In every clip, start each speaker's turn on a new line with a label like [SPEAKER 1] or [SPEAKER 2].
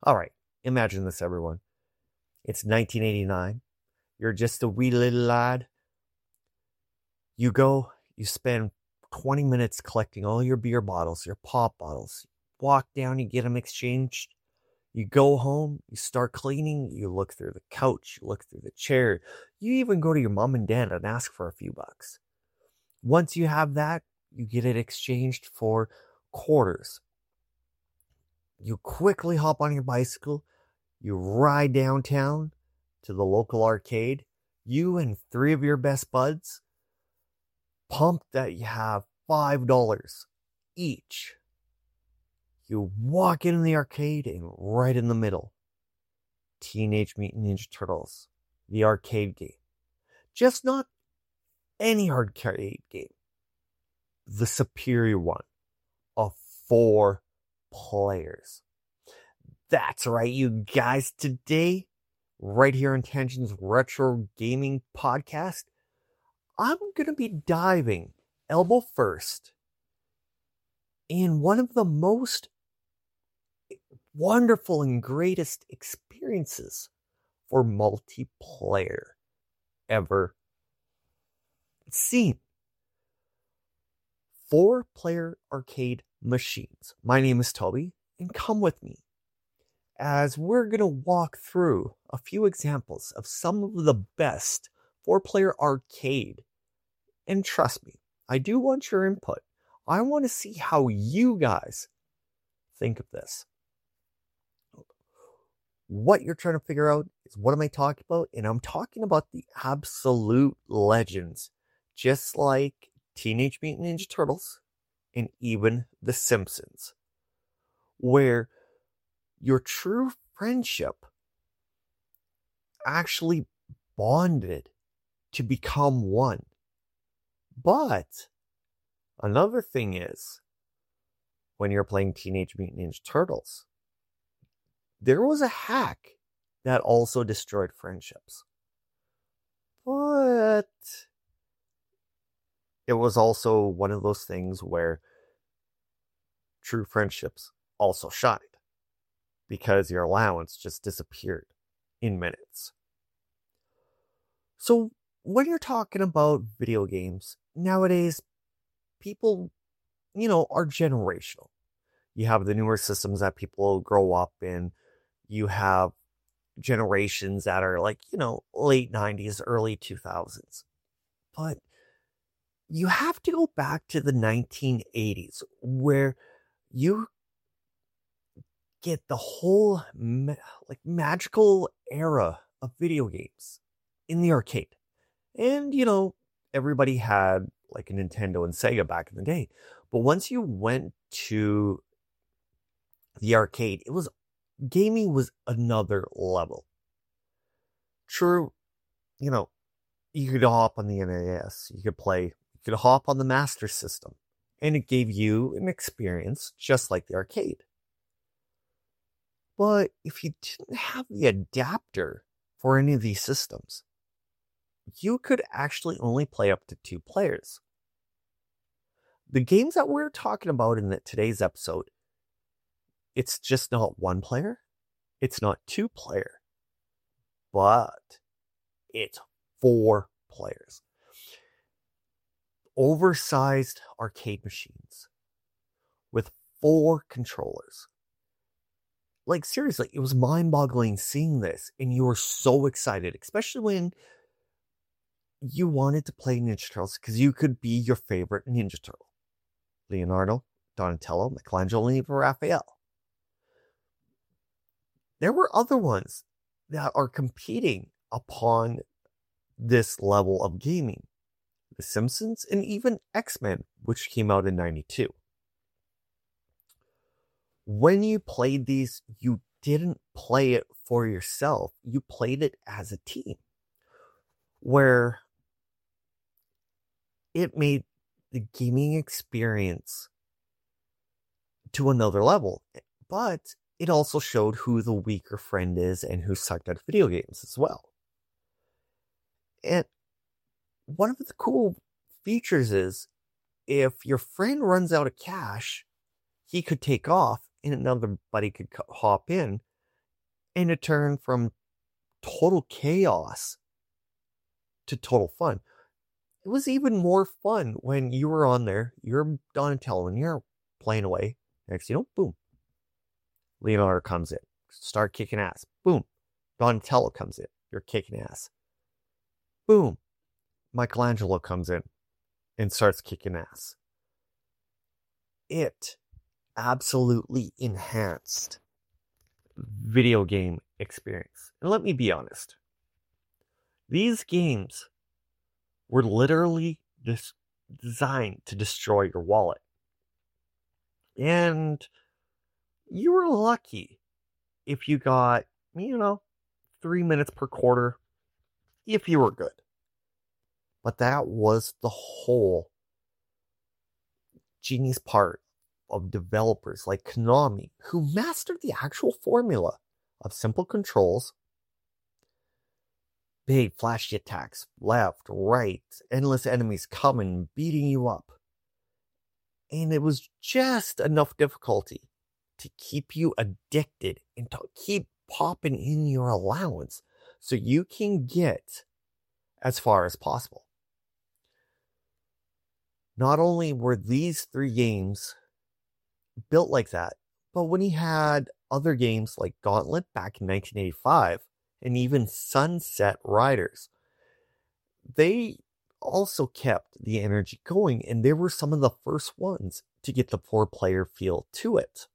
[SPEAKER 1] All right, imagine this, everyone. It's 1989. You're just a wee little lad. You go, you spend 20 minutes collecting all your beer bottles, your pop bottles. Walk down, you get them exchanged. You go home, you start cleaning, you look through the couch, you look through the chair. You even go to your mom and dad and ask for a few bucks. Once you have that, you get it exchanged for quarters. You quickly hop on your bicycle, you ride downtown to the local arcade. You and three of your best buds, pumped that you have $5 each. You walk in the arcade and right in the middle, Teenage Mutant Ninja Turtles, the arcade game. Just not any arcade game. The superior one of 4 players. That's right, you guys. Today, right here on Tangent's Retro Gaming Podcast, I'm going to be diving elbow first in one of the most wonderful and greatest experiences for multiplayer ever seen. 4-player arcade machines. My name is Toby, and come with me as we're going to walk through a few examples of some of the best 4-player arcade. And trust me, I do want your input. I want to see how you guys think of this. What you're trying to figure out is, what am I talking about? And I'm talking about the absolute legends, just like Teenage Mutant Ninja Turtles and even The Simpsons, where your true friendship actually bonded to become one. But another thing is, when you're playing Teenage Mutant Ninja Turtles, there was a hack that also destroyed friendships. But it was also one of those things where true friendships also shined, because your allowance just disappeared in minutes. So when you're talking about video games, nowadays, people, are generational. You have the newer systems that people grow up in. You have generations that are like, late 90s, early 2000s. But you have to go back to the 1980s, where you get the whole magical era of video games in the arcade. And, everybody had like a Nintendo and Sega back in the day. But once you went to the arcade, gaming was another level. True, you could hop on the NES, you could hop on the Master System, and it gave you an experience just like the arcade. But if you didn't have the adapter for any of these systems, you could actually only play up to 2 players. The games that we're talking about in today's episode, it's just not 1 player, it's not 2 player, but it's 4 players. Oversized arcade machines with 4 controllers. Like, seriously, it was mind-boggling seeing this, and you were so excited, especially when you wanted to play Ninja Turtles, because you could be your favorite Ninja Turtle. Leonardo, Donatello, Michelangelo, and even Raphael. There were other ones that are competing upon this level of gaming. The Simpsons and even X-Men, which came out in 92. When you played these, you didn't play it for yourself. You played it as a team, where it made the gaming experience to another level. But it also showed who the weaker friend is and who sucked at video games as well. And one of the cool features is, if your friend runs out of cash, he could take off and another buddy could hop in And it turned from total chaos to total fun. It was even more fun when you were on there, you're Donatello, and you're playing away. Next, boom. Leonardo comes in, start kicking ass. Boom. Donatello comes in, you're kicking ass. Boom. Michelangelo comes in and starts kicking ass. It absolutely enhanced video game experience. And let me be honest. These games were literally designed to destroy your wallet. And you were lucky if you got, 3 minutes per quarter, if you were good. But that was the whole genius part of developers like Konami, who mastered the actual formula of simple controls, big flashy attacks, left, right, endless enemies coming, beating you up. And it was just enough difficulty to keep you addicted and to keep popping in your allowance so you can get as far as possible. Not only were these 3 games built like that, but when he had other games like Gauntlet back in 1985 and even Sunset Riders, they also kept the energy going, and they were some of the first ones to get the 4-player feel to it.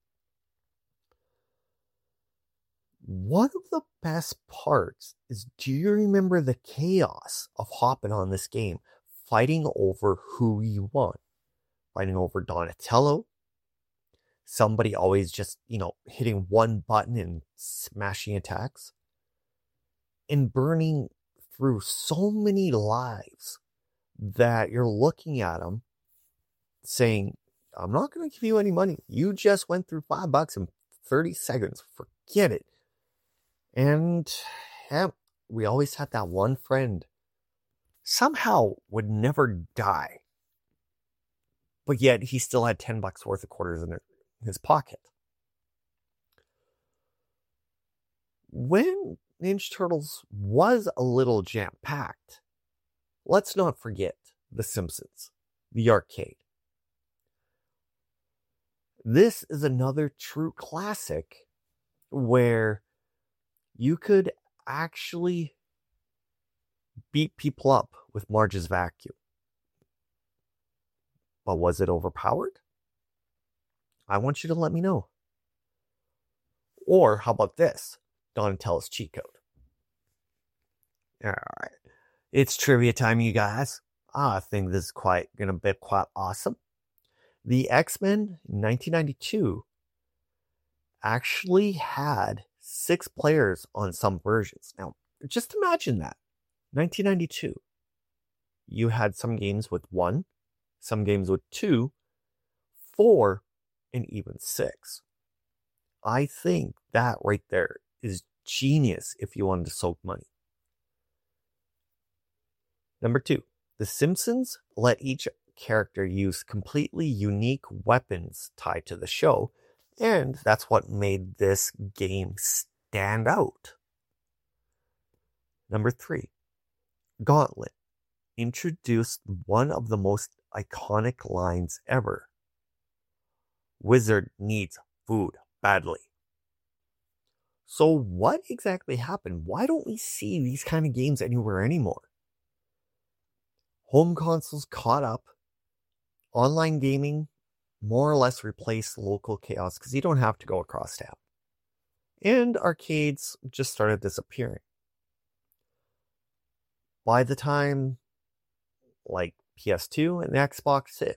[SPEAKER 1] One of the best parts is, do you remember the chaos of hopping on this game, fighting over who you want? Fighting over Donatello, somebody always just, hitting one button and smashing attacks, and burning through so many lives that you're looking at them saying, I'm not going to give you any money. You just went through $5 in 30 seconds. Forget it. And we always had that one friend somehow would never die, but yet he still had $10 worth of quarters in his pocket. When Ninja Turtles was a little jam-packed, let's not forget The Simpsons, the arcade. This is another true classic where you could actually beat people up with Marge's vacuum. But was it overpowered? I want you to let me know. Or how about this? Donatello's cheat code. Alright. It's trivia time, you guys. I think this is gonna be quite awesome. The X-Men 1992 actually had 6 players on some versions. Now, just imagine that. 1992. You had some games with 1, some games with 2, 4, and even 6. I think that right there is genius if you wanted to soak money. Number 2, The Simpsons let each character use completely unique weapons tied to the show, and that's what made this game stand out. Number 3, Gauntlet introduced one of the most iconic lines ever. Wizard needs food badly. So what exactly happened? Why don't we see these kind of games anywhere anymore? Home consoles caught up. Online gaming more or less replaced local chaos because you don't have to go across town. And arcades just started disappearing. By the time like PS2 and the Xbox hit,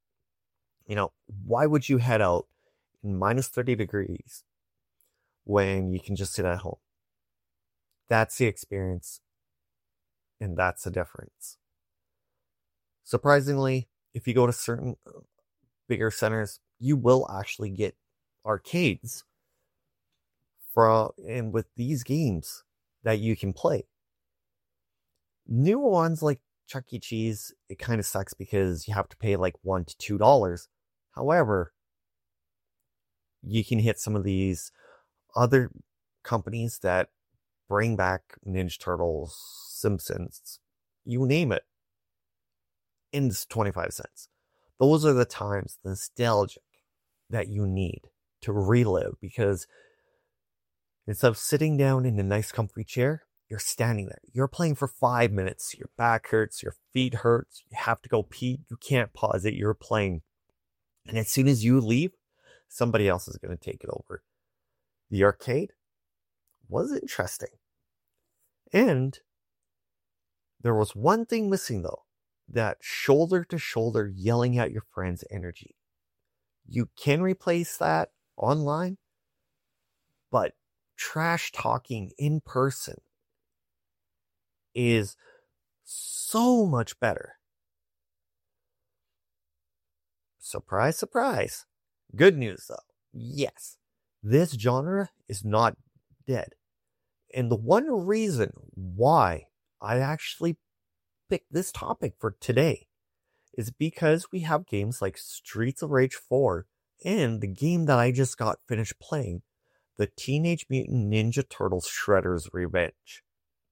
[SPEAKER 1] why would you head out in minus 30 degrees when you can just sit at home? That's the experience, and that's the difference. Surprisingly, if you go to certain bigger centers, you will actually get arcades and with these games that you can play. New ones like Chuck E. Cheese, it kind of sucks because you have to pay like $1 to $2. However, you can hit some of these other companies that bring back Ninja Turtles, Simpsons, you name it, in 25 cents. Those are the times, the nostalgic, that you need to relive, because instead of sitting down in a nice comfy chair, you're standing there. You're playing for 5 minutes. Your back hurts, your feet hurts, you have to go pee, you can't pause it, you're playing. And as soon as you leave, somebody else is going to take it over. The arcade was interesting. And there was one thing missing, though, that shoulder to shoulder yelling at your friends energy. You can replace that online, but trash talking in person is so much better. Surprise, surprise. Good news, though. Yes, this genre is not dead. And the one reason why I actually picked this topic for today is because we have games like Streets of Rage 4 and the game that I just got finished playing, the Teenage Mutant Ninja Turtles Shredder's Revenge.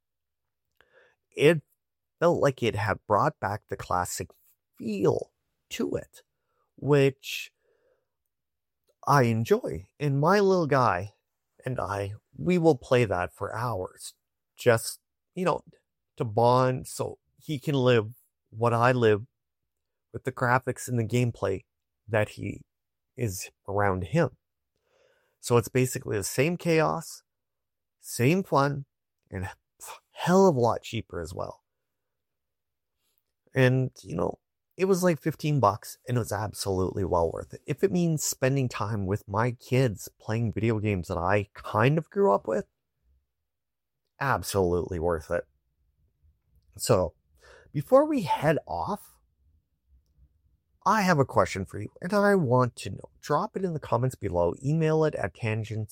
[SPEAKER 1] It felt like it had brought back the classic feel to it, which I enjoy. And my little guy and we will play that for hours, just, to bond so he can live what I live with the graphics and the gameplay that he is around him. So it's basically the same chaos, same fun, and a hell of a lot cheaper as well. And, it was like $15 and it was absolutely well worth it. If it means spending time with my kids playing video games that I kind of grew up with, absolutely worth it. So, before we head off, I have a question for you, and I want to know. Drop it in the comments below. Email it at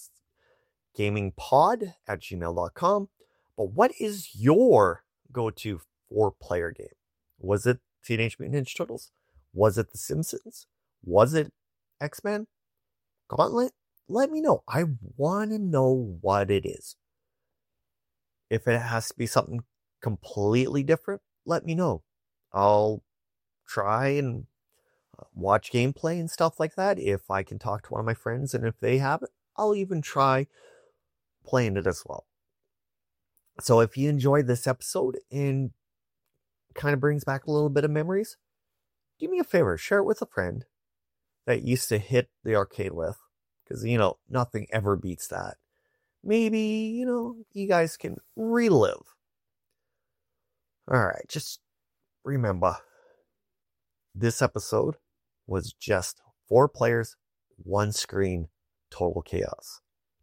[SPEAKER 1] tangentsgamingpod@gmail.com. But what is your go-to 4-player game? Was it Teenage Mutant Ninja Turtles? Was it The Simpsons? Was it X-Men? Gauntlet? Let me know. I want to know what it is. If it has to be something completely different, let me know. I'll try and watch gameplay and stuff like that. If I can talk to one of my friends and if they have it, I'll even try playing it as well. So if you enjoyed this episode and kind of brings back a little bit of memories, do me a favor, share it with a friend that used to hit the arcade with, because nothing ever beats that. Maybe you guys can relive. All right, just remember, this episode was just 4 players, 1 screen, total chaos.